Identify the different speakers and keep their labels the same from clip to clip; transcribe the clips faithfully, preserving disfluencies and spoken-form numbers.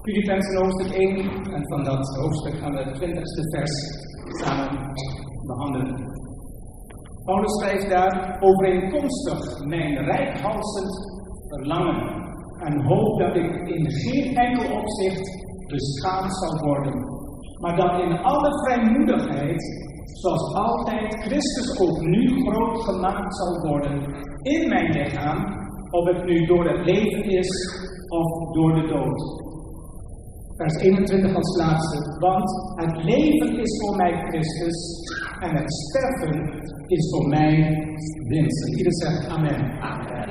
Speaker 1: Filippenzen hoofdstuk één, en van dat hoofdstuk gaan we het twintigste vers samen behandelen. Paulus schrijft daar: overeenkomstig mijn reikhalzend verlangen en hoop dat ik in geen enkel opzicht beschaamd zal worden, maar dat in alle vrijmoedigheid, zoals altijd, Christus ook nu groot gemaakt zal worden in mijn lichaam, of het nu door het leven is of door de dood. Vers eenentwintig als laatste. Want het leven is voor mij Christus en het sterven is voor mij winst. Ieder zegt amen. Amen.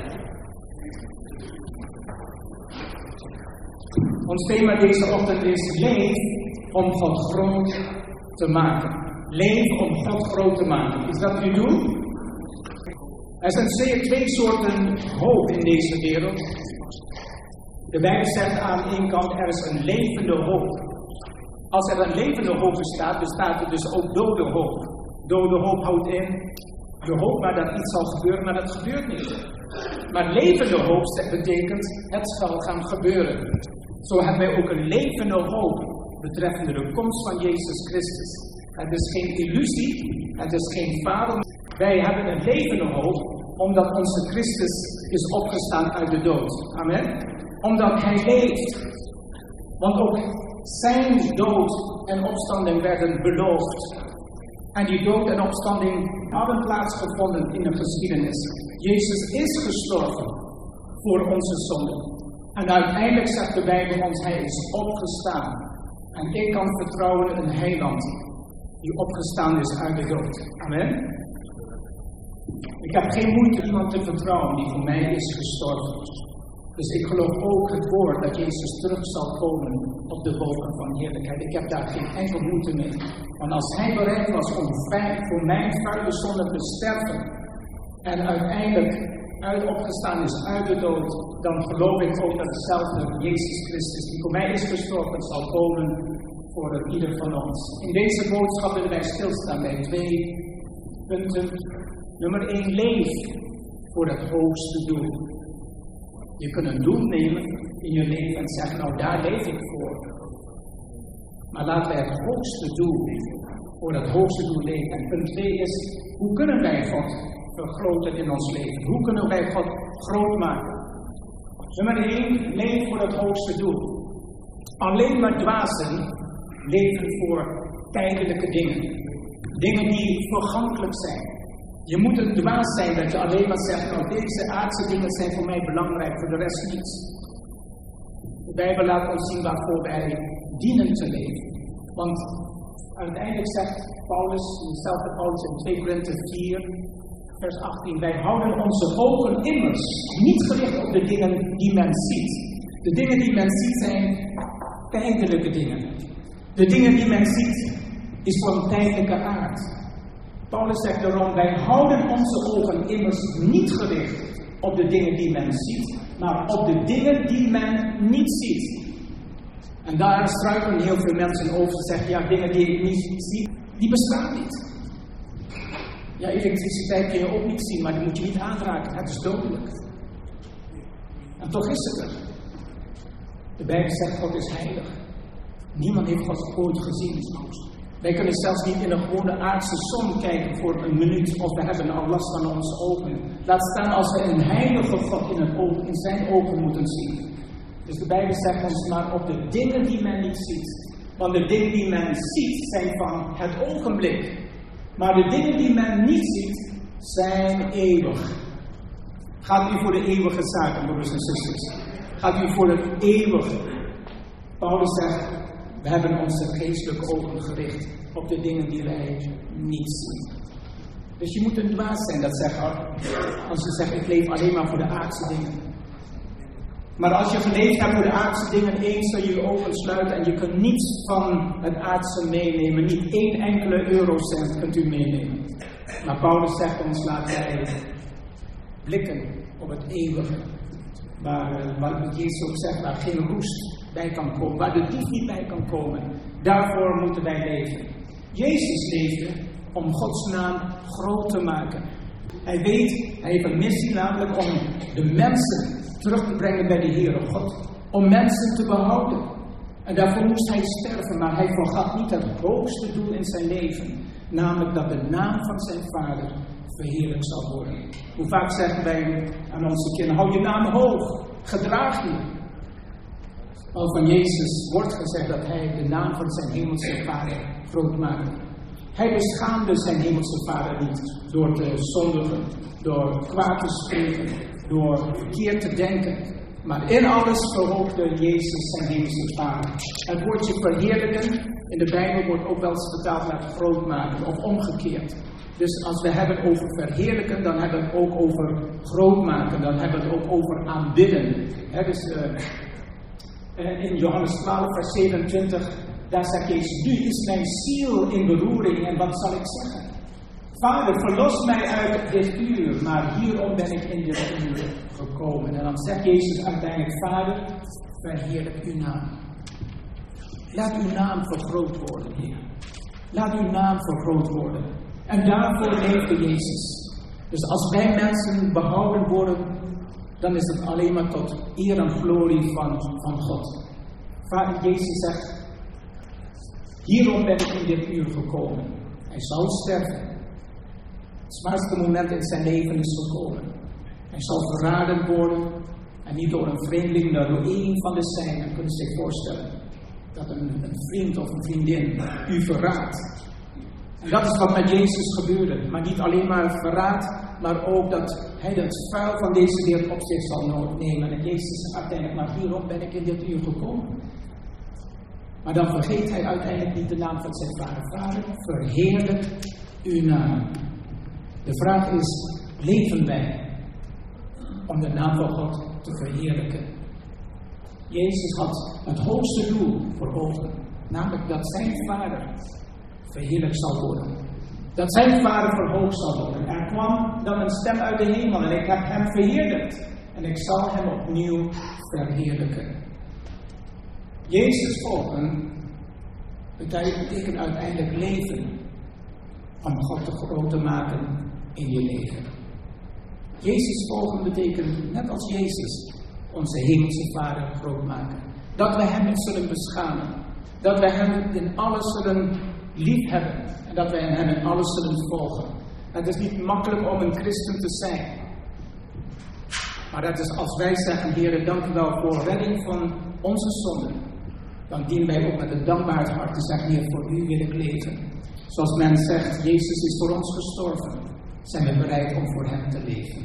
Speaker 1: Ons thema deze ochtend is: leef om God groot te maken. Leef om God groot te maken. Is dat uw doel? Er zijn twee soorten hoop in deze wereld. De Bijbel zegt aan de ene kant: er is een levende hoop. Als er een levende hoop bestaat, bestaat er dus ook dode hoop. Dode hoop houdt in de hoop maar dat iets zal gebeuren, maar dat gebeurt niet. Maar levende hoop betekent: het zal gaan gebeuren. Zo hebben wij ook een levende hoop betreffende de komst van Jezus Christus. Het is geen illusie, het is geen fabel. Wij hebben een levende hoop omdat onze Christus is opgestaan uit de dood. Amen. Omdat hij leeft. Want ook zijn dood en opstanding werden beloofd. En die dood en opstanding hadden plaatsgevonden in de geschiedenis. Jezus is gestorven voor onze zonden. En uiteindelijk zegt de Bijbel ons: hij is opgestaan. En ik kan vertrouwen in een heiland die opgestaan is uit de dood. Amen. Ik heb geen moeite iemand te vertrouwen die voor mij is gestorven. Dus ik geloof ook het woord dat Jezus terug zal komen op de wolken van heerlijkheid. Ik heb daar geen enkel moeite mee. Want als hij bereid was om voor mijn vuile zonde te sterven en uiteindelijk uit opgestaan is uit de dood, dan geloof ik ook dat dezelfde Jezus Christus die voor mij is gestorven zal komen voor ieder van ons. In deze boodschap willen wij stilstaan bij twee punten. Nummer één, leef voor het hoogste doel. Je kunt een doel nemen in je leven en zeggen: nou, daar leef ik voor. Maar laten wij het hoogste doel, voor het hoogste doel leven. En punt twee is: hoe kunnen wij God vergroten in ons leven? Hoe kunnen wij God groot maken? Nummer één, leef voor het hoogste doel. Alleen maar dwazen leven voor tijdelijke dingen. Dingen die vergankelijk zijn. Je moet een dwaas zijn dat je alleen maar zegt: nou, deze aardse dingen zijn voor mij belangrijk, voor de rest niets. De Bijbel laat ons zien waarvoor wij dienen te leven. Want uiteindelijk zegt Paulus, dezelfde Paulus in twee Korinthe vier, vers achttien: wij houden onze ogen immers niet gericht op de dingen die men ziet. De dingen die men ziet zijn tijdelijke dingen. De dingen die men ziet is van tijdelijke aard. Paulus zegt daarom: wij houden onze ogen immers niet gericht op de dingen die men ziet, maar op de dingen die men niet ziet. En daar struikelen heel veel mensen over. Ze zeggen: ja, dingen die ik niet zie, die bestaan niet. Ja, elektriciteit kun je ook niet zien, maar die moet je niet aanraken. Het is dodelijk. En toch is het er. De Bijbel zegt: God is heilig. Niemand heeft God ooit gezien. Wij kunnen zelfs niet in een gewone aardse zon kijken voor een minuut, of we hebben al last van onze ogen. Laat staan als we een heilige God in, het oog, in zijn ogen moeten zien. Dus de Bijbel zegt ons maar op de dingen die men niet ziet. Want de dingen die men ziet zijn van het ogenblik. Maar de dingen die men niet ziet zijn eeuwig. Gaat u voor de eeuwige zaken, broeders en zusters? Gaat u voor het eeuwige? Paulus zegt: we hebben onze geestelijke ogen gericht op de dingen die wij niet zien. Dus je moet een dwaas zijn, dat zegt als je zegt: ik leef alleen maar voor de aardse dingen. Maar als je geleefd hebt voor de aardse dingen, eens zal je je ogen sluiten en je kunt niets van het aardse meenemen. Niet één enkele eurocent kunt u meenemen. Maar Paulus zegt ons: laten wij blikken op het eeuwige. Waar, waar Jezus ook zegt, waar geen roest bij kan komen, waar de dief niet bij kan komen. Daarvoor moeten wij leven. Jezus leefde om Gods naam groot te maken. Hij weet, hij heeft een missie, namelijk om de mensen terug te brengen bij de Heere God. Om mensen te behouden. En daarvoor moest hij sterven, maar hij vergat niet het hoogste doel in zijn leven. Namelijk dat de naam van zijn vader verheerlijkt zal worden. Hoe vaak zeggen wij aan onze kinderen, hou je naam hoog, gedraag je. Al van Jezus wordt gezegd dat hij de naam van zijn hemelse vader groot maakte. Hij beschaamde zijn hemelse vader niet door te zondigen, door kwaad te spreken, door verkeerd te denken. Maar in alles verhoogde Jezus zijn hemelse vader. Het woordje verheerlijken in de Bijbel wordt ook wel eens vertaald met grootmaken of omgekeerd. Dus als we hebben over verheerlijken, dan hebben we het ook over grootmaken. Dan hebben we het ook over aanbidden. He, dus, uh, in Johannes twaalf vers zevenentwintig, daar zegt Jezus, nu is mijn ziel in beroering en wat zal ik zeggen? Vader, verlos mij uit dit uur, maar hierom ben ik in dit uur gekomen. En dan zegt Jezus uiteindelijk, Vader, verheerlijk uw naam. Laat uw naam vergroot worden, Heer. Laat uw naam vergroot worden. En daarvoor leefde Jezus. Dus als wij mensen behouden worden, dan is het alleen maar tot eer en glorie van, van God. Vader, Jezus zegt, hierom ben ik in dit uur gekomen. Hij zal sterven. Het zwaarste moment in zijn leven is gekomen. Hij zal verraden worden. En niet door een vreemdeling, maar door één van de zijnen. Kunnen ze zich voorstellen. Dat een, een vriend of een vriendin u verraadt. En dat is wat met Jezus gebeurde. Maar niet alleen maar verraad, maar ook dat hij het vuil van deze wereld op zich zal nemen. En Jezus uiteindelijk, maar hierom ben ik in dit uur gekomen. Maar dan vergeet hij uiteindelijk niet de naam van zijn vader. Vader, verheerlijk uw naam. De vraag is, leven wij om de naam van God te verheerlijken? Jezus had het hoogste doel voor ogen. Namelijk dat zijn vader verheerlijkt zal worden. Dat zijn vader verhoogd zal worden. Er kwam dan een stem uit de hemel en ik heb hem verheerlijkt. En ik zal hem opnieuw verheerlijken. Jezus volgen betekent uiteindelijk leven. Om God te groot te maken in je leven. Jezus volgen betekent, net als Jezus, onze hemelse vader groot maken. Dat we hem zullen beschamen. Dat we hem in alles zullen liefhebben. En dat we hem in alles zullen volgen. Het is niet makkelijk om een christen te zijn. Maar dat is als wij zeggen, Heer, dank u wel voor redding van onze zonden. Dan dienen wij ook met een dankbaar hart te zeggen, Heer, voor u wil ik leven. Zoals men zegt, Jezus is voor ons gestorven. Zijn we bereid om voor hem te leven.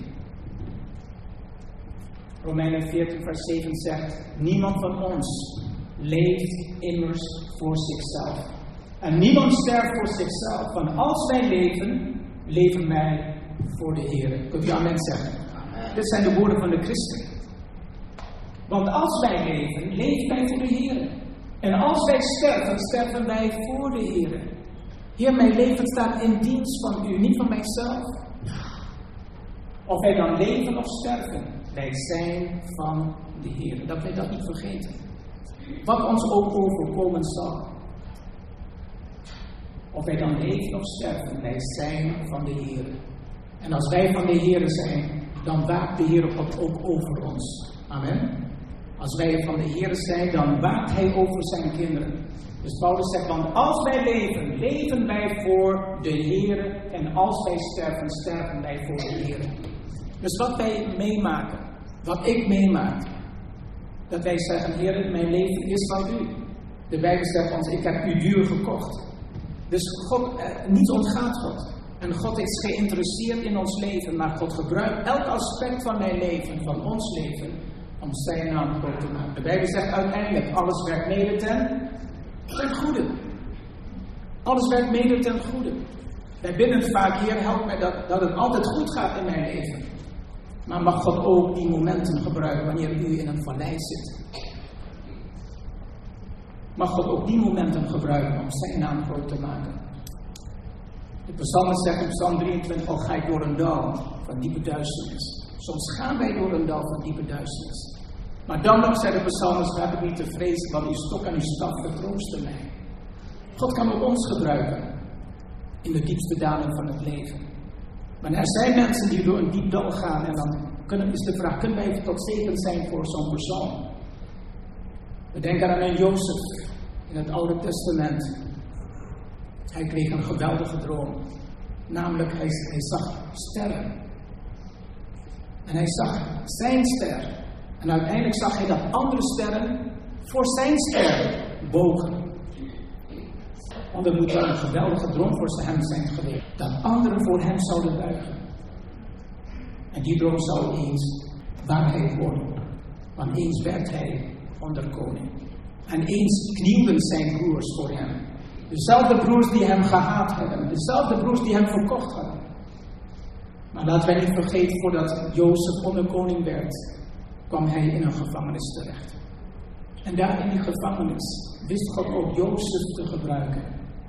Speaker 1: Romeinen veertien vers zeven zegt, niemand van ons leeft immers voor zichzelf. En niemand sterft voor zichzelf. Want als wij leven, leven wij voor de Heer. Kunt u amen zeggen? Amen. Dit zijn de woorden van de christen. Want als wij leven, leven wij voor de Heer. En als wij sterven, sterven wij voor de Heer. Heer, mijn leven staat in dienst van u, niet van mijzelf. Of wij dan leven of sterven, wij zijn van de Heer. Dat wij dat niet vergeten. Wat ons ook overkomen zal. Of wij dan leven of sterven, wij zijn van de Heer. En als wij van de Heer zijn, dan waakt de Heer God ook over ons. Amen. Als wij van de Heer zijn, dan waakt Hij over zijn kinderen. Dus Paulus zegt, want als wij leven, leven wij voor de Heer. En als wij sterven, sterven wij voor de Heer. Dus wat wij meemaken, wat ik meemaak, dat wij zeggen, Heer, mijn leven is van u. De Bijbel zegt ons, ik heb u duur gekocht. Dus God, eh, niets ontgaat God. En God is geïnteresseerd in ons leven, maar God gebruikt elk aspect van mijn leven, van ons leven, om zijn naam groot te maken. De Bijbel zegt uiteindelijk, alles werkt mede ten, ten goede. Alles werkt mede ten goede. Wij bidden vaak, Heer, help mij dat, dat het altijd goed gaat in mijn leven. Maar mag God ook die momenten gebruiken wanneer u in een vallei zit. Mag God ook die momenten gebruiken om zijn naam groot te maken. De psalmist zegt in Psalm drieëntwintig, al ga ik door een dal van diepe duisternis. Soms gaan wij door een dal van diepe duisternis. Maar dan nog, zei de psalmist, heb ik niet te vrezen, want uw stok en uw staf vertroosten mij. God kan ook ons gebruiken in de diepste dalen van het leven. Maar er zijn mensen die door een diep dal gaan en dan kunnen, is de vraag, kunnen wij tot zegen zijn voor zo'n persoon? We denken aan een Jozef in het Oude Testament. Hij kreeg een geweldige droom. Namelijk, hij, hij zag sterren. En hij zag zijn ster. En uiteindelijk zag hij dat andere sterren voor zijn ster bogen. Want het moet wel een geweldige droom voor hem zijn geweest. Dat anderen voor hem zouden buigen. En die droom zou eens waarheid worden. Want eens werd hij onderkoning. En eens knielden zijn broers voor hem. Dezelfde broers die hem gehaat hebben. Dezelfde broers die hem verkocht hadden. Maar laten wij niet vergeten, voordat Jozef onderkoning werd, kwam hij in een gevangenis terecht. En daar in die gevangenis wist God ook Jozef te gebruiken.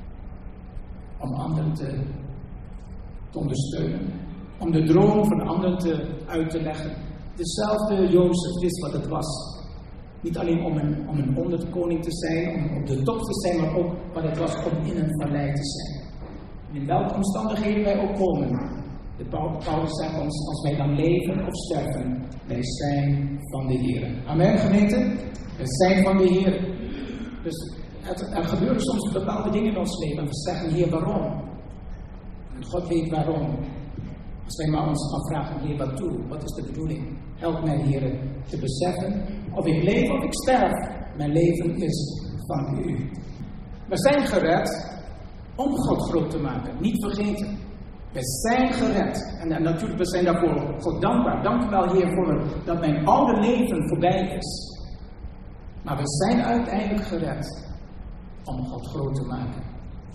Speaker 1: Om anderen te, te ondersteunen. Om de droom van anderen te, uit te leggen. Dezelfde Jozef wist wat het was. Niet alleen om een, om een onderkoning te zijn, om op de top te zijn, maar ook wat het was om in een vallei te zijn. En in welke omstandigheden wij ook komen. De Paulus zegt ons, als wij dan leven of sterven, wij zijn van de Heer. Amen, gemeente? Wij zijn van de Heer. Dus het, er gebeuren soms bepaalde dingen in ons leven. En we zeggen, Heer, waarom? En God weet waarom. Als wij maar ons afvragen, Heer, wat toe? Wat is de bedoeling? Help mij, Heer, te beseffen, of ik leef of ik sterf. Mijn leven is van U. We zijn gered om God groot te maken. Niet vergeten. We zijn gered. En, en natuurlijk, we zijn daarvoor God dankbaar. Dank u wel, Heer, voor dat mijn oude leven voorbij is. Maar we zijn uiteindelijk gered om God groot te maken.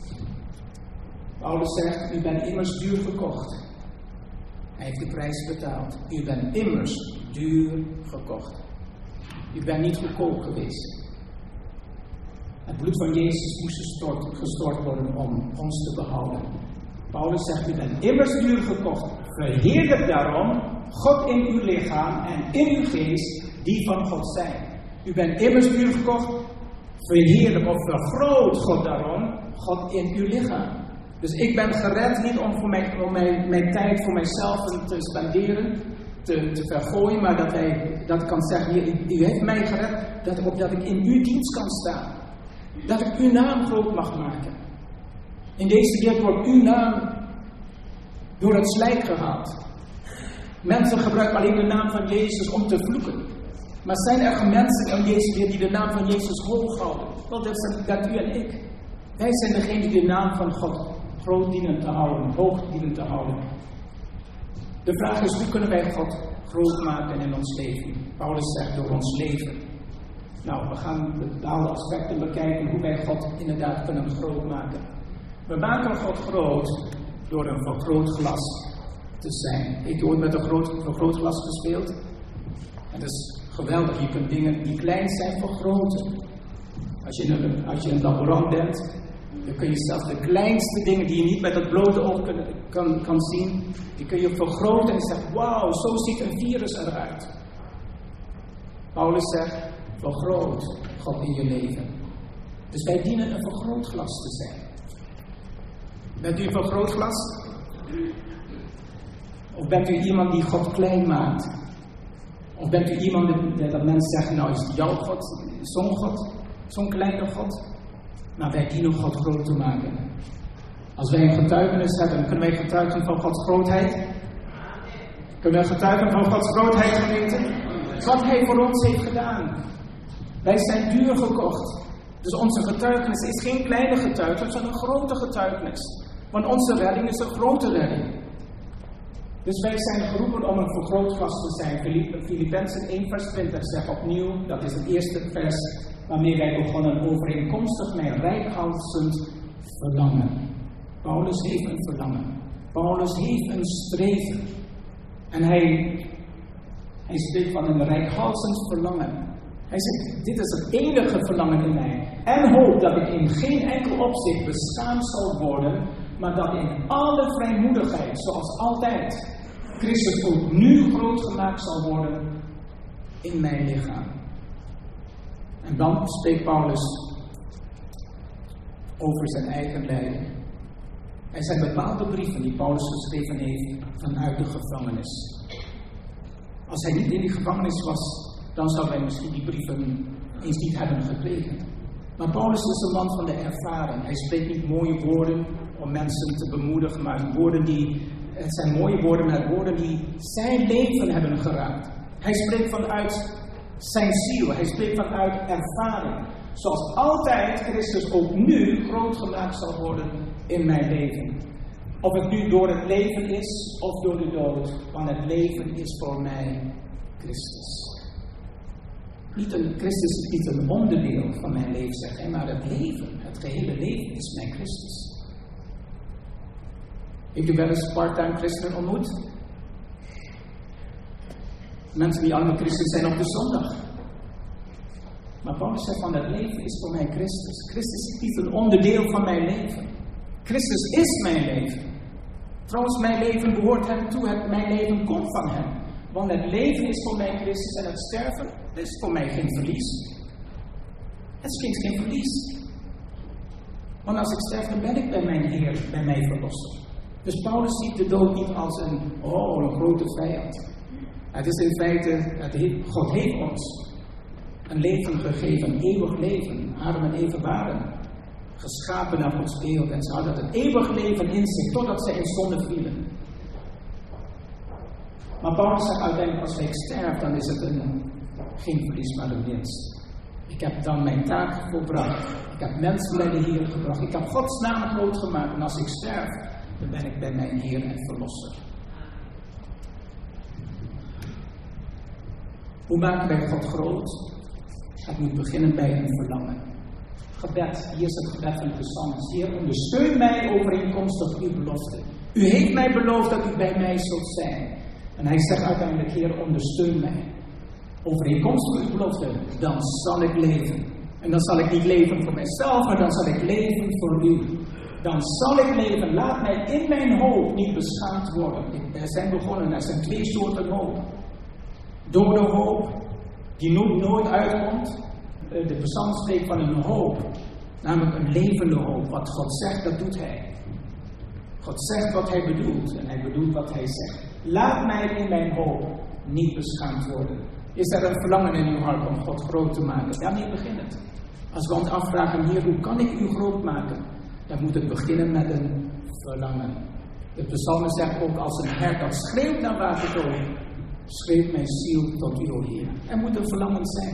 Speaker 1: Paulus zegt, u bent immers duur gekocht. Hij heeft de prijs betaald. U bent immers duur gekocht. U bent niet goedkoop geweest. Het bloed van Jezus moest gestort, gestort worden om ons te behouden. Paulus zegt, u bent immers duur gekocht. Verheerlijk daarom God in uw lichaam en in uw geest die van God zijn. U bent immers duur gekocht. Verheerlijk of vergroot God daarom God in uw lichaam. Dus ik ben gered niet om, voor mijn, om mijn, mijn tijd voor mijzelf te spenderen, te, te vergooien, maar dat, hij, dat ik kan zeggen, u, u heeft mij gered, dat, opdat ik in uw dienst kan staan. Dat ik uw naam groot mag maken. In deze wereld wordt uw naam door het slijk gehaald. Mensen gebruiken alleen de naam van Jezus om te vloeken. Maar zijn er mensen in deze wereld die de naam van Jezus hoog houden? Wel, dat zijn dat u en ik. Wij zijn degene die de naam van God groot dienen te houden, hoog dienen te houden. De vraag is, hoe kunnen wij God groot maken in ons leven? Paulus zegt, door ons leven. Nou, we gaan bepaalde aspecten bekijken hoe wij God inderdaad kunnen groot maken. We maken God groot door een vergrootglas te zijn. Heeft u ooit met een groot, vergrootglas gespeeld? Het is geweldig, je kunt dingen die klein zijn vergroten. Als je in een, als je in een laborant bent, dan kun je zelfs de kleinste dingen die je niet met het blote oog kan, kan, kan zien, die kun je vergroten en je zegt, wauw, zo ziet een virus eruit. Paulus zegt, vergroot God in je leven. Dus wij dienen een vergrootglas te zijn. Bent u een vergrootglas? Of bent u iemand die God klein maakt? Of bent u iemand dat, dat mensen zeggen, nou is het jouw God, zo'n God, zo'n kleine God? Maar wij dienen God groot te maken. Als wij een getuigenis hebben, kunnen wij getuigen van Gods grootheid? Kunnen wij getuigen van Gods grootheid geweten? Wat Hij voor ons heeft gedaan. Wij zijn duur gekocht. Dus onze getuigenis is geen kleine getuigenis, maar een grote getuigenis. Want onze redding is een grote redding. Dus wij zijn geroepen om een vergrootglas te zijn. Filippenzen één vers twintig zegt opnieuw, dat is het eerste vers waarmee wij begonnen, overeenkomstig mijn reikhalzend verlangen. Paulus heeft een verlangen. Paulus heeft een streven. En hij, hij spreekt van een reikhalzend verlangen. Hij zegt, dit is het enige verlangen in mij. En hoop dat ik in geen enkel opzicht beschaamd zal worden, maar dat in alle vrijmoedigheid, zoals altijd, Christus ook nu groot gemaakt zal worden in mijn lichaam. En dan spreekt Paulus over zijn eigen lijden. Er zijn bepaalde brieven die Paulus geschreven heeft vanuit de gevangenis. Als hij niet in die gevangenis was, dan zouden wij misschien die brieven eens niet hebben gekregen. Maar Paulus is een man van de ervaring. Hij spreekt niet mooie woorden om mensen te bemoedigen, maar woorden die, het zijn mooie woorden, maar woorden die zijn leven hebben geraakt. Hij spreekt vanuit zijn ziel, hij spreekt vanuit ervaring. Zoals altijd Christus ook nu groot gemaakt zal worden in mijn leven. Of het nu door het leven is of door de dood, want het leven is voor mij Christus. Niet een, Christus is niet een onderdeel van mijn leven, zeg hij, maar het leven, het gehele leven is mijn Christus. Heeft u wel eens part-time christenen ontmoet? Mensen die allemaal christen zijn op de zondag. Maar Paulus zegt van het leven is voor mij Christus. Christus is niet een onderdeel van mijn leven. Christus is mijn leven. Trouwens, mijn leven behoort hem toe. Het, mijn leven komt van hem. Want het leven is voor mij Christus en het sterven is voor mij geen verlies. Het is geen, geen verlies. Want als ik sterf, dan ben ik bij mijn Heer, bij mijn Verlosser. Dus Paulus ziet de dood niet als een, oh, een grote vijand. Het is in feite, het heeft, God heeft ons een leven gegeven, een eeuwig leven. Adam en Eva waren geschapen naar ons beeld en ze hadden een eeuwig leven in zich totdat ze in zonde vielen. Maar Paulus zegt uiteindelijk, als ik sterf, dan is het een, geen verlies, maar een winst. Ik heb dan mijn taak volbracht. Ik heb mensen bij de Heer gebracht. Ik heb Gods naam groot gemaakt. En als ik sterf, dan ben ik bij mijn Heer en Verlosser. Hoe maken wij God groot? Het moet beginnen bij een verlangen. Gebed, hier is het gebed van de psalmist. Heer, ondersteun mij overeenkomstig uw belofte. U heeft mij beloofd dat u bij mij zult zijn. En hij zegt uiteindelijk, Heer, ondersteun mij. Overeenkomstig uw belofte, dan zal ik leven. En dan zal ik niet leven voor mijzelf, maar dan zal ik leven voor u. Dan zal ik leven. Laat mij in mijn hoop niet beschaamd worden. Er zijn begonnen, er zijn twee soorten hoop. Dode hoop, die nooit uitkomt. De psalm spreekt van een hoop, namelijk een levende hoop. Wat God zegt, dat doet hij. God zegt wat hij bedoelt en hij bedoelt wat hij zegt. Laat mij in mijn hoop niet beschaamd worden. Is er een verlangen in uw hart om God groot te maken? Daarmee begint het. Als we ons afvragen, Heer, hoe kan ik u groot maken? Dan moet het beginnen met een verlangen. De psalm zegt ook, als een hert dat schreeuwt naar watertoon, schreeuwt mijn ziel tot u, o Heer. Er moet een verlangen zijn.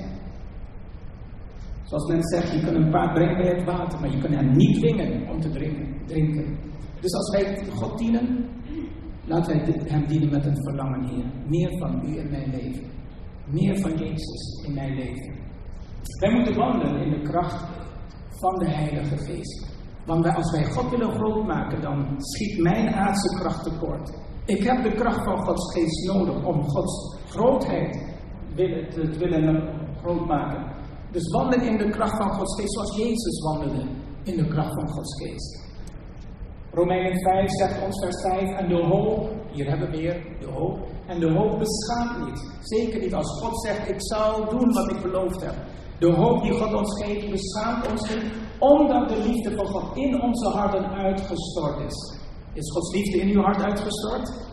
Speaker 1: Zoals men zegt, je kunt een paard brengen bij het water, maar je kunt hem niet dwingen om te drinken. drinken. Dus als wij God dienen, laten wij hem dienen met een verlangen, Heer. Meer van u in mijn leven. Meer van Jezus in mijn leven. Wij moeten wandelen in de kracht van de Heilige Geest. Want als wij God willen groot maken, dan schiet mijn aardse kracht tekort. Ik heb de kracht van Gods Geest nodig om Gods grootheid te willen groot maken. Dus wandelen in de kracht van Gods Geest, zoals Jezus wandelde in de kracht van Gods Geest. Romeinen vijf zegt ons vers vijf, en de hoop, hier hebben we weer de hoop, en de hoop beschaamt niet. Zeker niet als God zegt, ik zal doen wat ik beloofd heb. De hoop die God ons geeft, beschaamt ons niet, omdat de liefde van God in onze harten uitgestort is. Is Gods liefde in uw hart uitgestort?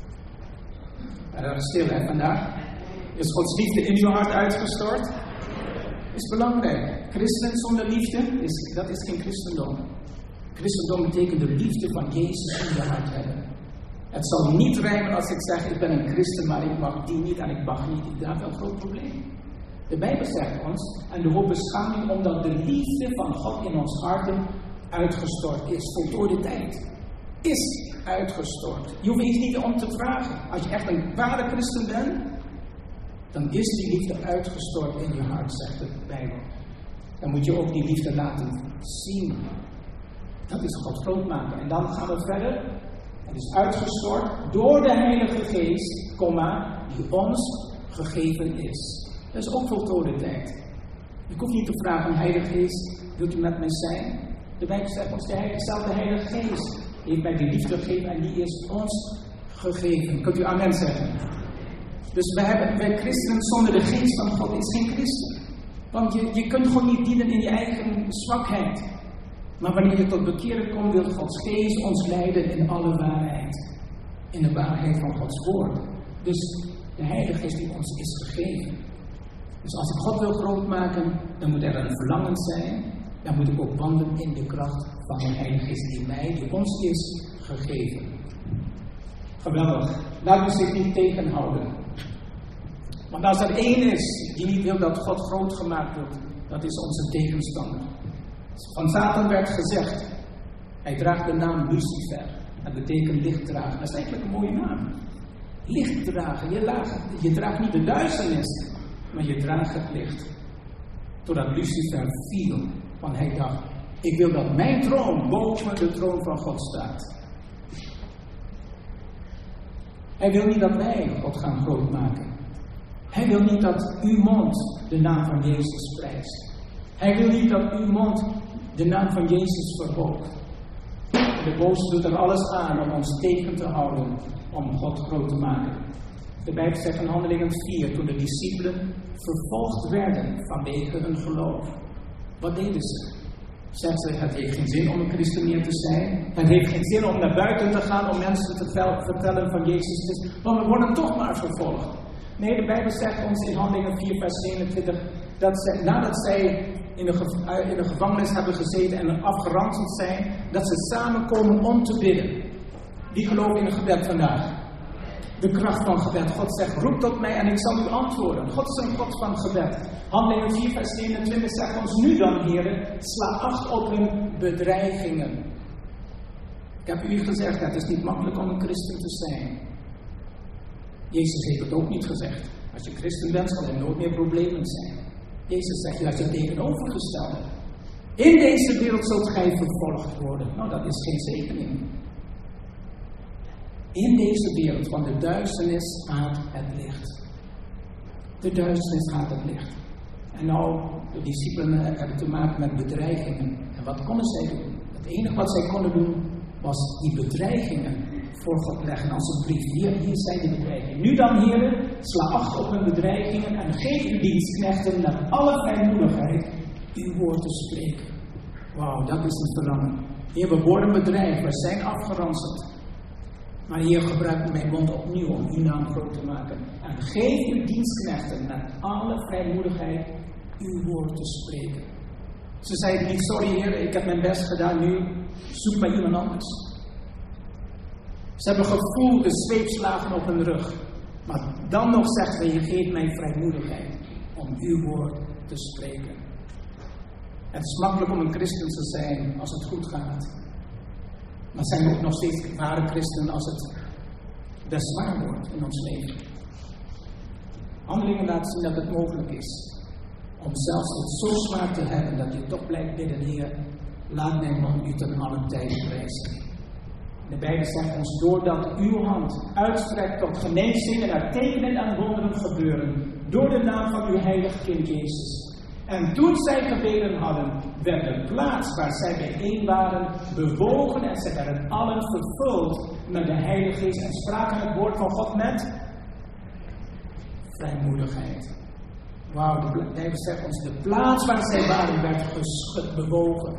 Speaker 1: Erg stil hè vandaag. Is Gods liefde in uw hart uitgestort? Is belangrijk. Christen zonder liefde, is, dat is geen christendom. Christendom betekent de liefde van Jezus in je hart hebben. Het zal niet rijmen als ik zeg, ik ben een christen, maar ik mag die niet en ik mag niet die. Dat is een groot probleem. De Bijbel zegt ons, en de hoop beschaamt niet, omdat de liefde van God in ons harten uitgestort is. Voltooide tijd is uitgestort. Je hoeft eens niet om te vragen. Als je echt een ware christen bent, dan is die liefde uitgestort in je hart, zegt de Bijbel. Dan moet je ook die liefde laten zien. Dat is God groot maken. En dan gaan we verder. Het is uitgestort door de Heilige Geest, komma, die ons gegeven is. Dat is ook voltooide tijd. Ik hoef niet te vragen, Heilige Geest, wilt u met mij zijn? De Bijbel zegt ons, de Heilige, zelf de Heilige Geest heeft mij die liefde gegeven en die is ons gegeven. Kunt u amen zeggen? Dus wij, hebben, wij christenen zonder de Geest van God is geen christen. Want je, je kunt gewoon niet dienen in je eigen zwakheid. Maar wanneer je tot bekeren komt, wil Gods Geest ons leiden in alle waarheid. In de waarheid van Gods woord. Dus de Heilige Geest die ons is gegeven. Dus als ik God wil groot maken, dan moet er een verlangen zijn. Dan moet ik ook wandelen in de kracht van de Heilige Geest die mij, die ons is gegeven. Geweldig. Laten we zich niet tegenhouden. Want als er één is die niet wil dat God groot gemaakt wordt, dat is onze tegenstander. Van Satan werd gezegd, hij draagt de naam Lucifer. Dat betekent lichtdrager. Dat is eigenlijk een mooie naam. Lichtdrager. Je, laag, je draagt niet de duisternis, maar je draagt het licht. Totdat Lucifer viel. Want hij dacht, ik wil dat mijn troon boven de troon van God staat. Hij wil niet dat wij God gaan groot maken. Hij wil niet dat uw mond de naam van Jezus prijst. Hij wil niet dat uw mond de naam van Jezus verhoogt. De boze doet er alles aan om ons tegen te houden om God groot te maken. De Bijbel zegt in Handelingen vier, toen de discipelen vervolgd werden vanwege hun geloof. Wat deden ze? Zeggen ze, het heeft geen zin om een christen te zijn. Het heeft geen zin om naar buiten te gaan om mensen te vertellen van Jezus Christus. Want we worden toch maar vervolgd. Nee, de Bijbel zegt ons in Handelingen vier vers zevenentwintig, dat zij, nadat zij in de, in de gevangenis hebben gezeten en afgeranseld zijn, dat ze samenkomen om te bidden. Wie gelooft in het gebed vandaag? De kracht van gebed. God zegt, roep tot mij en ik zal u antwoorden. God is een God van gebed. Handelingen vier vers zevenentwintig zegt ons, nu dan heren, sla acht op hun bedreigingen. Ik heb u gezegd, het is niet makkelijk om een christen te zijn. Jezus heeft het ook niet gezegd. Als je christen bent, zal er nooit meer problemen zijn. Jezus zegt juist het tegenovergestelde. In deze wereld zult gij vervolgd worden. Nou, dat is geen zegening. In deze wereld van de duisternis gaat het licht. De duisternis gaat het licht. En nou, de discipelen hebben te maken met bedreigingen. En wat konden zij doen? Het enige wat zij konden doen, was die bedreigingen voor God leggen als een brief. Hier, hier zijn de bedreigingen. Nu dan, heren, sla acht op hun bedreigingen en geef uw dienstknechten met alle vrijmoedigheid uw woord te spreken. Wauw, dat is een verlangen. Heer, we worden bedreigd, we zijn afgeranseld. Maar Heer, gebruik mijn mond opnieuw om uw naam groot te maken. En geef uw dienstknechten met alle vrijmoedigheid uw woord te spreken. Ze zeiden niet, sorry Heer, ik heb mijn best gedaan, nu zoek maar iemand anders. Ze hebben gevoeld de zweepslagen op hun rug. Maar dan nog zegt hij, geef mij vrijmoedigheid om uw woord te spreken. Het is makkelijk om een christen te zijn als het goed gaat. Maar zijn we ook nog steeds ware christen als het best zwaar wordt in ons leven. Handelingen laten zien dat het mogelijk is. Om zelfs het zo zwaar te hebben dat je toch blijft bidden, Heer, laat mijn man u ten alle tijden prijzen. De Bijbel zegt ons, doordat uw hand uitstrekt tot genezingen en tekenen en wonderen gebeuren, door de naam van uw heilige kind Jezus. En toen zij gebeden hadden, werd de plaats waar zij bijeen waren bewogen en zij werden allen vervuld met de Heilige Geest en spraken het woord van God met vrijmoedigheid. Wauw, de Bijbel zegt ons, de plaats waar zij waren werd geschud, bewogen.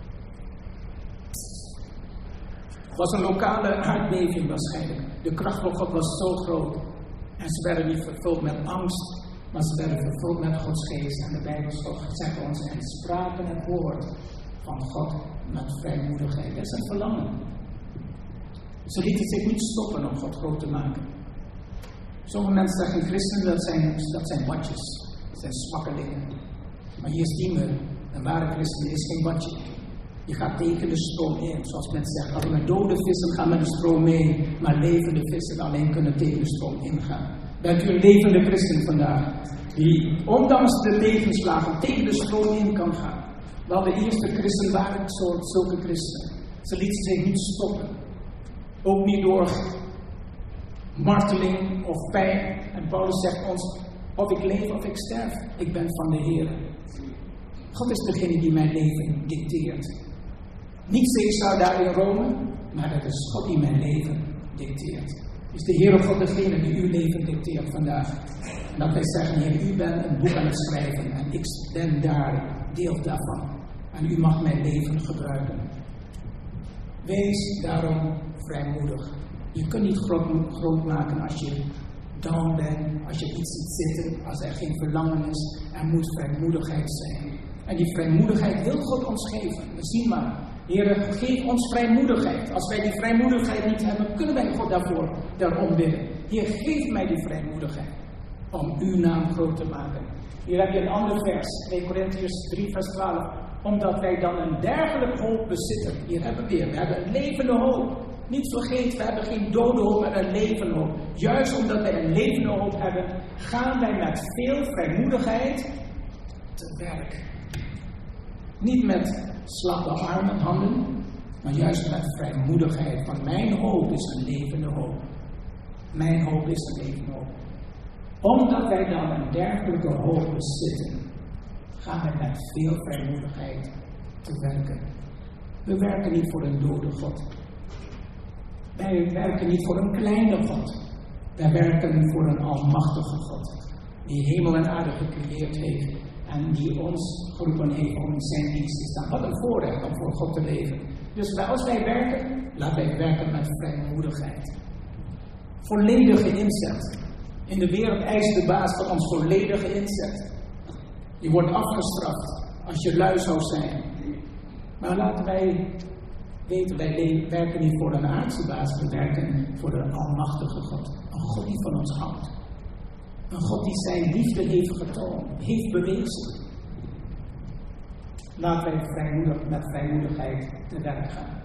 Speaker 1: Het was een lokale aardbeving waarschijnlijk. De kracht van God was zo groot. En ze werden niet vervuld met angst, maar ze werden vervuld met Gods geest. En de Bijbel zegt ons, en spraken het woord van God met vrijmoedigheid. Dat is een verlangen. Ze lieten zich niet stoppen om God groot te maken. Sommige mensen zeggen, christenen, dat zijn, dat zijn watjes. Dat zijn zwakkelingen. Maar hier zien we, een ware christen is geen watje. Je gaat tegen de stroom in. Zoals mensen zeggen, alleen maar dode vissen gaan met de stroom mee. Maar levende vissen alleen kunnen tegen de stroom ingaan. Bent u een levende christen vandaag? Die ondanks de tegenslagen tegen de stroom in kan gaan. Wel, de eerste christen waren soort zulke christenen. Ze lieten zich niet stoppen. Ook niet door marteling of pijn. En Paulus zegt ons, of ik leef of ik sterf, ik ben van de Heer. God is degene die mijn leven dicteert. Niet Caesar daar in Rome, maar dat is God die mijn leven dicteert. Is de Heer God degene die uw leven dicteert vandaag. En dat wij zeggen, Heer, u bent een boek aan het schrijven en ik ben daar deel daarvan. En u mag mijn leven gebruiken. Wees daarom vrijmoedig. Je kunt niet groot, groot maken als je down bent, als je iets ziet zitten, als er geen verlangen is, er moet vrijmoedigheid zijn. En die vrijmoedigheid wil God ons geven. We zien maar. Heer, geef ons vrijmoedigheid. Als wij die vrijmoedigheid niet hebben, kunnen wij God daarvoor daarom bidden. Heer, geef mij die vrijmoedigheid om uw naam groot te maken. Hier heb je een ander vers, twee Korintiërs drie vers twaalf. Omdat wij dan een dergelijke hoop bezitten. Hier hebben we weer, we hebben een levende hoop. Niet vergeet, we hebben geen dode hoop, maar een levende hoop. Juist omdat wij een levende hoop hebben, gaan wij met veel vrijmoedigheid te werk. Niet met slappe armen, handen, maar juist met vrijmoedigheid. Want mijn hoop is een levende hoop. Mijn hoop is een levende hoop. Omdat wij dan een dergelijke hoop bezitten, gaan wij met veel vrijmoedigheid te werken. We werken niet voor een dode God. Wij werken niet voor een kleine God. Wij werken voor een almachtige God. Die hemel en aarde gecreëerd heeft. En die ons geroepen heeft om in zijn dienst te staan. Wat een voorrecht om voor God te leven. Dus als wij werken, laten wij werken met vrijmoedigheid. Volledige inzet. In de wereld eist de baas van ons volledige inzet. Je wordt afgestraft als je lui zou zijn. Maar laten wij weten, wij werken niet voor een aardse baas. We werken voor een almachtige God. Een God die van ons houdt. Een God die zijn liefde heeft getoond, heeft bewezen. Laten wij vrijmoedig, met vrijmoedigheid te werk gaan.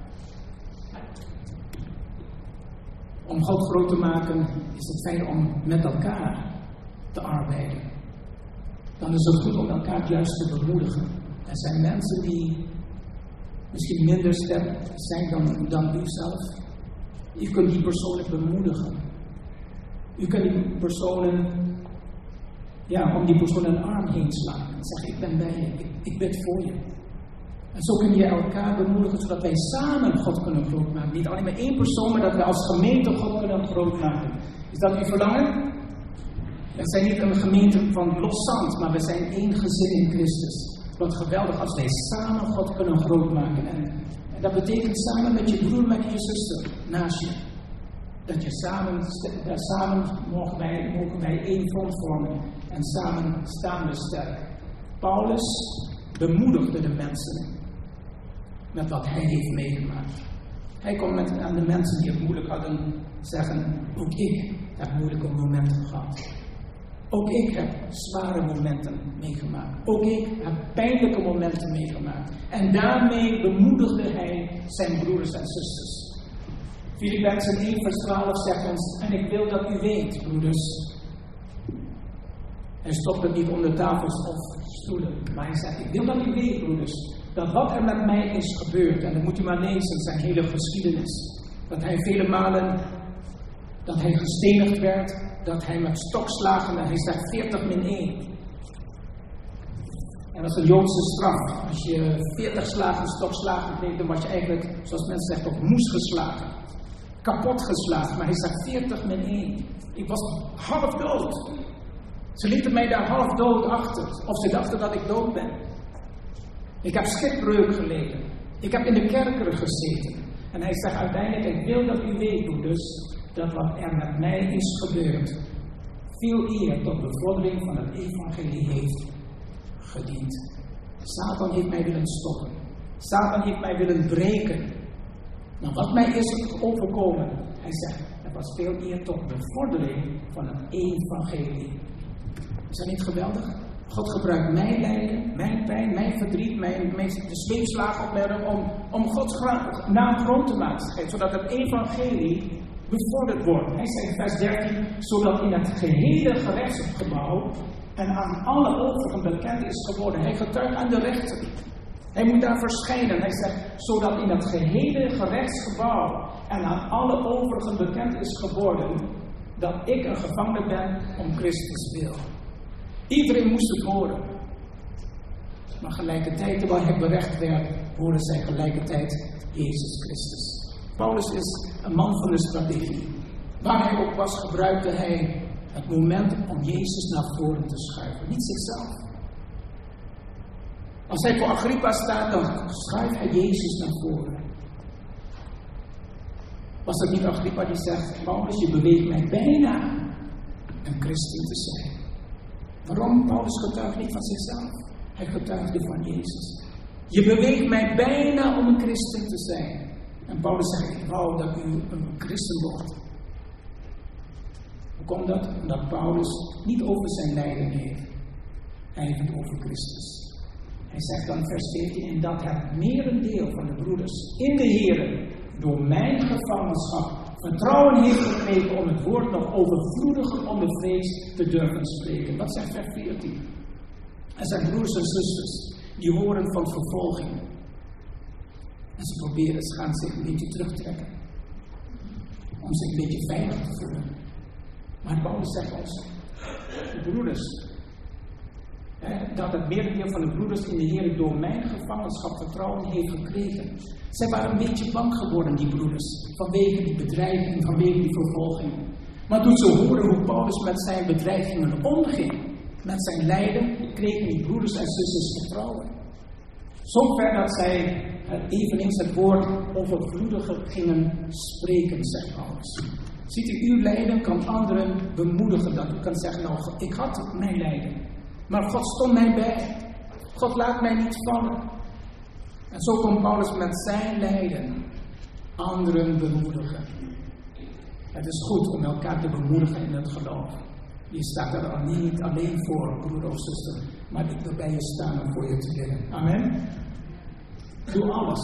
Speaker 1: Om God groot te maken is het fijn om met elkaar te arbeiden. Dan is het goed om elkaar juist te bemoedigen. Er zijn mensen die misschien minder sterk zijn dan, dan u zelf. U kunt die personen bemoedigen. U kunt die personen, ja, om die persoon een arm heen slaan. En zeggen, ik ben bij je, ik, ik bid voor je. En zo kun je elkaar bemoedigen, zodat wij samen God kunnen grootmaken. Niet alleen maar één persoon, maar dat wij als gemeente God kunnen grootmaken. Is dat uw verlangen? We zijn niet een gemeente van los zand, maar we zijn één gezin in Christus. Wat geweldig als wij samen God kunnen grootmaken. En, en dat betekent samen met je broer, met je zuster naast je. Dat je samen, dat samen mogen wij, mogen wij één front vormen. En samen staan we sterk. Paulus bemoedigde de mensen met wat hij heeft meegemaakt. Hij kon met, aan de mensen die het moeilijk hadden zeggen, ook ik heb moeilijke momenten gehad. Ook ik heb zware momenten meegemaakt. Ook ik heb pijnlijke momenten meegemaakt. En daarmee bemoedigde hij zijn broeders en zusters. Filippenzen één vers twaalf zegt ons, en ik wil dat u weet, broeders. Hij stopt het niet onder tafels of stoelen. Maar hij zegt, ik wil dat u weet, broeders, dat wat er met mij is gebeurd, en dat moet u maar lezen, zijn hele geschiedenis. Dat hij vele malen, dat hij gestenigd werd, dat hij met stokslagen, en hij zegt veertig min één. En dat is een Joodse straf. Als je veertig slagen, stokslagen kreeg, dan was je eigenlijk, zoals mensen zeggen, op moes geslagen. Kapot geslagen, maar hij zegt veertig min één. Ik was half dood. Ze lieten mij daar half dood achter. Of ze dachten dat ik dood ben. Ik heb schipbreuk geleden. Ik heb in de kerker gezeten. En hij zegt uiteindelijk, ik wil dat u weet, broeders, dat wat er met mij is gebeurd, veel eer tot bevordering van het evangelie heeft gediend. Satan heeft mij willen stoppen. Satan heeft mij willen breken. Maar wat mij is overkomen, hij zegt, het was veel eer tot bevordering van het evangelie. Is dat niet geweldig? God gebruikt mijn lijden, mijn pijn, mijn verdriet, mijn, mijn, de zweepslagen op mij om, om Gods naam groot te maken, zodat het evangelie bevorderd wordt. Hij zegt in vers dertien, zodat in het gehele gerechtsgebouw en aan alle overigen bekend is geworden. Hij getuigt aan de rechter. Hij moet daar verschijnen. Hij zegt, zodat in het gehele gerechtsgebouw en aan alle overigen bekend is geworden dat ik een gevangene ben om Christus wil. Iedereen moest het horen. Maar gelijkertijd, terwijl hij berecht werd, hoorde zij gelijkertijd Jezus Christus. Paulus is een man van de strategie. Waar hij ook was, gebruikte hij het moment om Jezus naar voren te schuiven. Niet zichzelf. Als hij voor Agrippa staat, dan schuift hij Jezus naar voren. Was het niet Agrippa die zegt, Paulus, je beweegt mij bijna een christen te zijn. Waarom? Paulus getuigt niet van zichzelf. Hij getuigde van Jezus. Je beweegt mij bijna om een christen te zijn. En Paulus zegt, ik wou dat u een christen wordt. Hoe komt dat? Omdat Paulus niet over zijn lijden heeft. Hij heeft het over Christus. Hij zegt dan vers veertien, en dat het merendeel van de broeders in de Here door mijn gevangenschap vertrouwen heeft gekregen om het woord nog overvloediger onder vrees te durven spreken. Wat zegt vers veertien? Er zijn broers en zusters die horen van vervolging. En ze proberen, ze gaan zich een beetje terugtrekken. Om zich een beetje veilig te voelen. Maar Paulus zegt ons, de broeders, hè, dat het merendeel van de broeders in de Heer door mijn gevangenschap vertrouwen heeft gekregen. Zij waren een beetje bang geworden, die broeders, vanwege die bedreiging, vanwege die vervolging. Maar toen ze hoorden hoe Paulus met zijn bedreigingen omging, met zijn lijden, kregen die broeders en zusters vertrouwen. Zover dat zij eveneens het woord overvloediger gingen spreken, zegt Paulus. Ziet u, uw lijden kan anderen bemoedigen. Dat u kan zeggen, nou, ik had mijn lijden. Maar God stond mij bij. God laat mij niet vallen. En zo kon Paulus met zijn lijden anderen bemoedigen. Het is goed om elkaar te bemoedigen in het geloof. Je staat er al niet alleen voor, broeder of zuster. Maar ik wil bij je staan om voor je te bidden. Amen. Doe alles.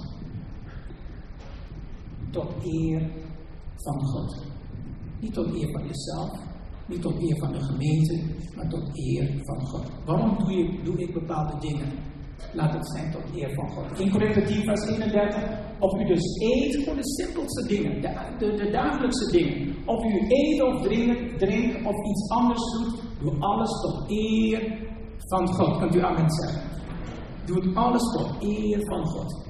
Speaker 1: Tot eer van God. Niet tot eer van jezelf. Niet tot eer van de gemeente. Maar tot eer van God. Waarom doe, je, doe ik bepaalde dingen? Laat het zijn tot eer van God. In Korinthe tien vers eenendertig. Of u dus eet voor de simpelste dingen. De, de, de dagelijkse dingen. Of u eet of drinkt, drinkt of iets anders doet. Doe alles tot eer van God. Kunt u amen zeggen? Doe alles tot eer van God.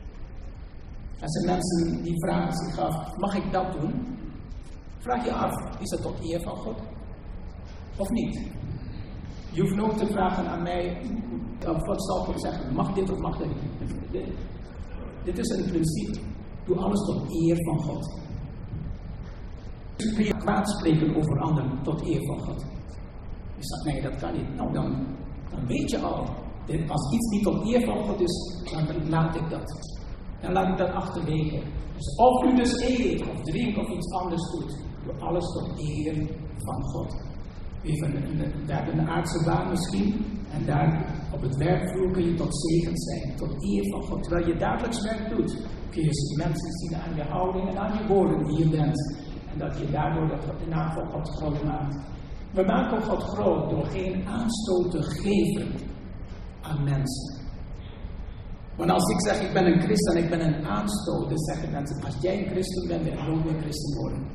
Speaker 1: Er zijn mensen die vragen zich af, mag ik dat doen? Vraag je af, is het tot eer van God? Of niet? Je hoeft nooit te vragen aan mij, of wat zal God zeggen, mag dit of mag dat niet? Dit is een principe, doe alles tot eer van God. Kun je kwaad spreken over anderen tot eer van God? Je zegt, nee, dat kan niet. Nou, dan, dan weet je al. Als iets niet tot eer van God is, dan laat ik dat. Dan laat ik dat achterwege. Dus of u dus eet, of drinkt, of iets anders doet, doe alles tot eer van God. Even, we hebben een aardse baan misschien, en daar op het werkvloer kun je tot zegen zijn, tot eer van God. Terwijl je dagelijks werk doet, kun je mensen zien aan je houding en aan je woorden die je bent. En dat je daardoor de naam van God groot maakt. We maken God groot door geen aanstoot te geven aan mensen. Want als ik zeg, ik ben een christen en ik ben een aanstoot, dan zeggen mensen, als jij een christen bent, wil ik nooit meer christen worden.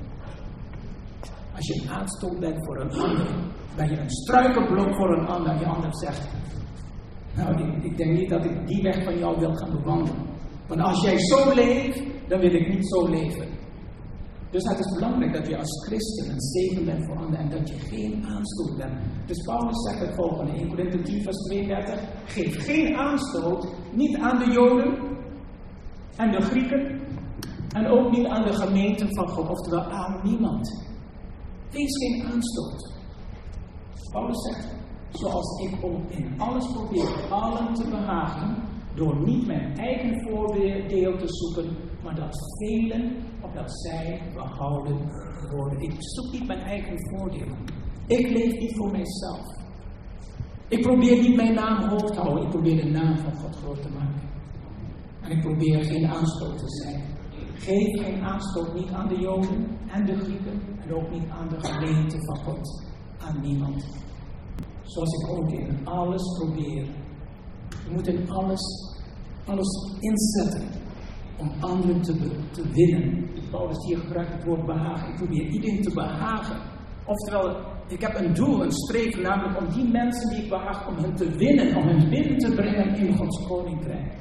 Speaker 1: Als je een aanstoot bent voor een ander, ben je een struikelblok voor een ander, en je ander zegt, nou, ik, ik denk niet dat ik die weg van jou wil gaan bewandelen. Want als jij zo leeft, dan wil ik niet zo leven. Dus het is belangrijk dat je als christen een zegen bent voor anderen en dat je geen aanstoot bent. Dus Paulus zegt het volgende in Korinthe tien vers tweeëndertig. Geef geen aanstoot, niet aan de Joden en de Grieken en ook niet aan de gemeente van God, oftewel aan niemand. Wees geen aanstoot. Paulus zegt, zoals ik ook in alles probeer allen te behagen, door niet mijn eigen voordeel te zoeken, maar dat velen, opdat zij behouden worden. Ik zoek niet mijn eigen voordeel. Ik leef niet voor mijzelf. Ik probeer niet mijn naam hoog te houden. Ik probeer de naam van God groot te maken. En ik probeer geen aanstoot te zijn. Geef geen aanstoot, niet aan de Joden en de Grieken. En ook niet aan de gemeente van God. Aan niemand. Zoals ik ook in alles probeer. Je moet in alles, alles inzetten om anderen te, te winnen. Paulus hier gebruikt het woord behagen. Ik probeer iedereen te behagen. Oftewel, ik heb een doel, een streven, namelijk om die mensen die ik behaag, om hen te winnen, om hen binnen te brengen in Gods koninkrijk.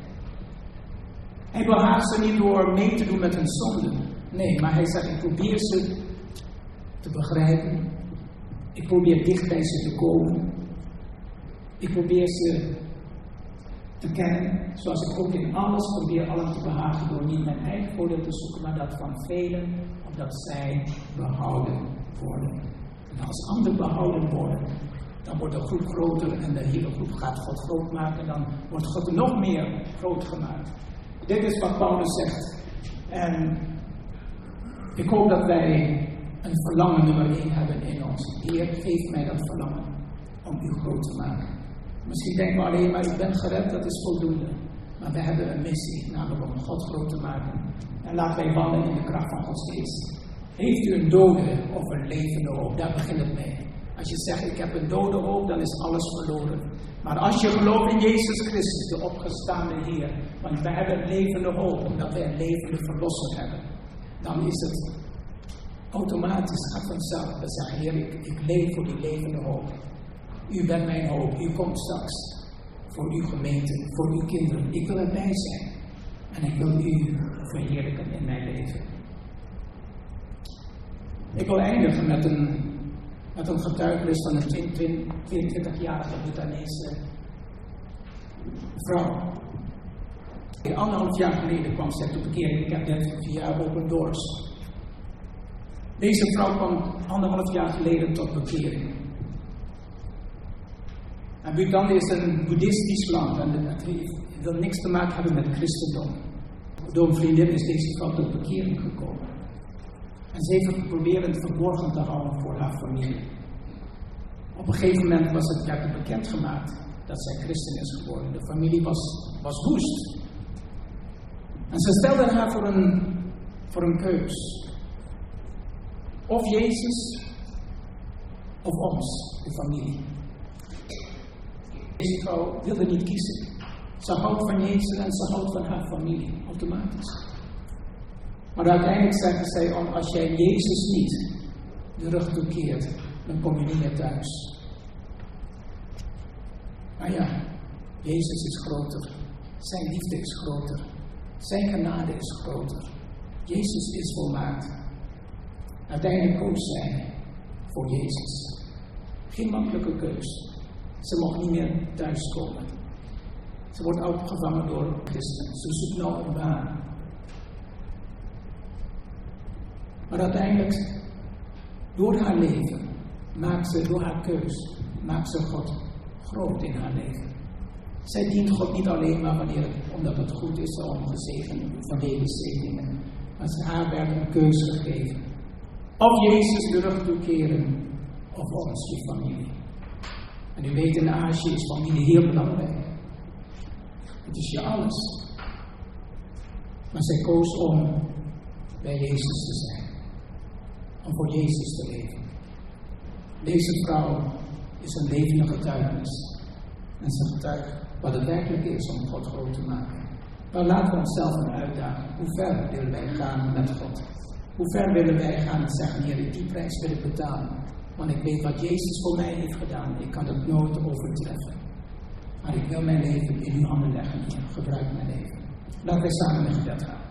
Speaker 1: Hij behaagt ze niet door mee te doen met hun zonden. Nee, maar hij zegt, ik probeer ze te begrijpen. Ik probeer dicht bij ze te komen. Ik probeer ze te kennen, zoals ik ook in alles probeer allen te behagen door niet mijn eigen voordeel te zoeken, maar dat van velen, opdat zij behouden worden. En als anderen behouden worden, dan wordt de groep groter en de hele groep gaat God groot maken. Dan wordt God nog meer groot gemaakt. Dit is wat Paulus zegt. En ik hoop dat wij een verlangen nummer één hebben in ons. Heer, geef mij dat verlangen om u groot te maken. Misschien denken we alleen maar, ik ben gered, dat is voldoende. Maar we hebben een missie, namelijk om God groot te maken. En laten wij wandelen in de kracht van Gods geest. Heeft u een dode of een levende hoop? Daar begint het mee. Als je zegt, ik heb een dode hoop, dan is alles verloren. Maar als je gelooft in Jezus Christus, de opgestaande Heer, want wij hebben een levende hoop, omdat wij een levende verlosser hebben, dan is het automatisch, gaat vanzelf. We zeggen, Heer, ik, ik leef voor die levende hoop. U bent mijn hoop, u komt straks voor uw gemeente, voor uw kinderen. Ik wil erbij zijn en ik wil u verheerlijken in mijn leven. Ik wil eindigen met een, met een getuigenis van een tweeëntwintigjarige Bhutanese vrouw. Anderhalf jaar geleden kwam zij tot bekering. Ik heb net via Open Doors. Deze vrouw kwam anderhalf jaar geleden tot bekering. En Bhutan is een boeddhistisch land en het wil niks te maken hebben met christendom. Door een vriendin is deze vrouw tot bekering gekomen. En ze heeft het proberen verborgen te houden voor haar familie. Op een gegeven moment was het werd bekendgemaakt dat zij christen is geworden. De familie was, was woest. En ze stelden haar voor een, voor een keus. Of Jezus, of ons, de familie. Deze vrouw wilde niet kiezen. Ze houdt van Jezus en ze houdt van haar familie, automatisch. Maar uiteindelijk zeggen zij, om, als jij Jezus niet de rug toekeert, dan kom je niet meer thuis. Maar ja, Jezus is groter. Zijn liefde is groter. Zijn genade is groter. Jezus is volmaakt. Uiteindelijk koos zij voor Jezus. Geen makkelijke keus. Ze mocht niet meer thuiskomen. Ze wordt opgevangen door christen. Ze zoekt nou een baan. Maar uiteindelijk, door haar leven, maakt ze, door haar keus, maakt ze God groot in haar leven. Zij dient God niet alleen maar wanneer het, omdat het goed is om gezegend van levenszegeningen. Maar ze haar werd een keus gegeven. Of Jezus de rug toekeren, of ons, je familie. En u weet, in Azië is familie heel belangrijk. Het is je alles. Maar zij koos om bij Jezus te zijn. Om voor Jezus te leven. Deze vrouw is een levende getuigenis. En ze getuigt wat het werkelijk is om God groot te maken. Maar laten we onszelf een uitdagen. Hoe ver willen wij gaan met God? Hoe ver willen wij gaan en zeggen, Heer, die prijs wil ik betalen. Want ik weet wat Jezus voor mij heeft gedaan. Ik kan het nooit overtreffen. Maar ik wil mijn leven in uw handen leggen, Heer. Gebruik mijn leven. Laten wij samen in gebed gaan.